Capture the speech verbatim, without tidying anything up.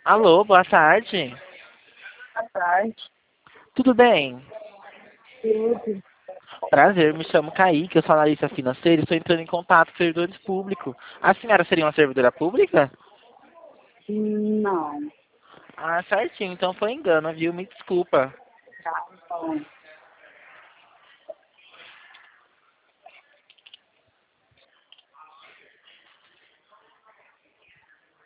Alô, boa tarde. Boa tarde. Tudo bem? Tudo. Prazer, me chamo Kaique, eu sou analista financeiro e estou entrando em contato com servidores públicos. A senhora seria uma servidora pública? Não. Ah, certinho, então foi engano, viu? Me desculpa. Tá bom.